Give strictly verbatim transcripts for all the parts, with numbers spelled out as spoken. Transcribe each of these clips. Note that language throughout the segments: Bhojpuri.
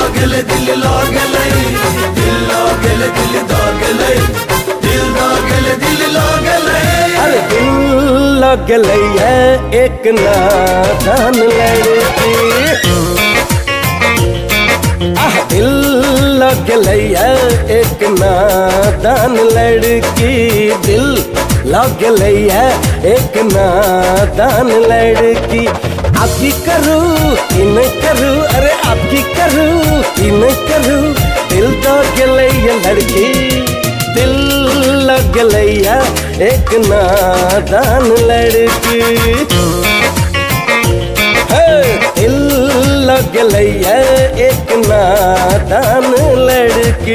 लागले दिल लागले दिल लागले दिल दागले दिल दागले दिल लागले। अरे दिल लागले है एक नादान लड़की, आह दिल लागले है एक नादान लड़की, दिल लागले है एक नादान लड़की। आपकी करूँ इन करूँ, अरे आपकी करूँ इन करूँ, दिल तो गले ये लड़की, दिल लग गया एक नादान लड़की। दिल लग गया एक नादान लड़की।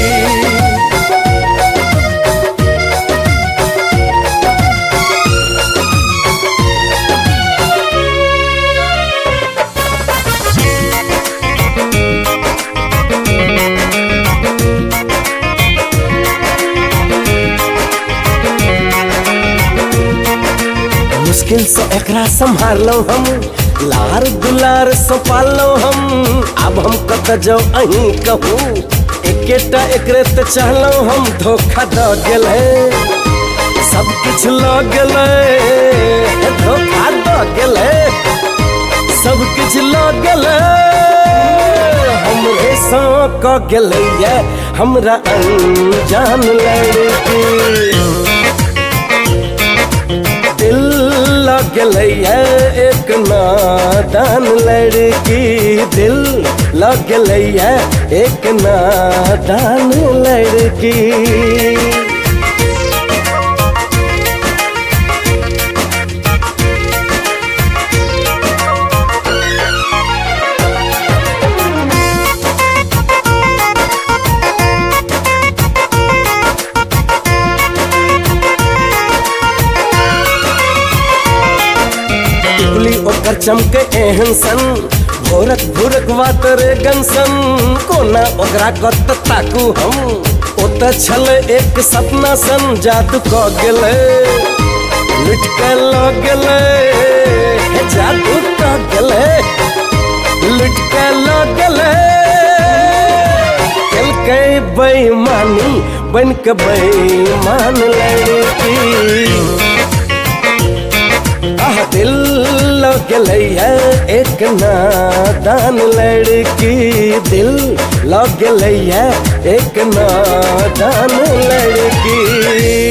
मुश्किल से एकरा संभाल लो हम, लार दुलार से पाल लो हम। अब हम कत जो अहीं कहूँ, एकेटा एकरे ते चाहलो हम। धोखा द गेले सब कुछ लो गेले, धोखा द गेले सब कुछ लो गेले। हमरे सो क गेले ये हमरा अनजान लड़की। दिल लग गया एक नादान लड़की, दिल लग गया एक नादान लड़की। ओकर चमके एहन सन, भोरक भोरक वातरे गनसन। कोना ओकरा कत ताकू हम, ओत छल एक सपना सन। जादू क गेले लुट के ल गेले, जादू क गेले लुट के ल गेले। कल के बेईमानी बन के बेईमान लड़की, आह दिल लग गया एक नादान लड़की, दिल लग गया एक नादान लड़की।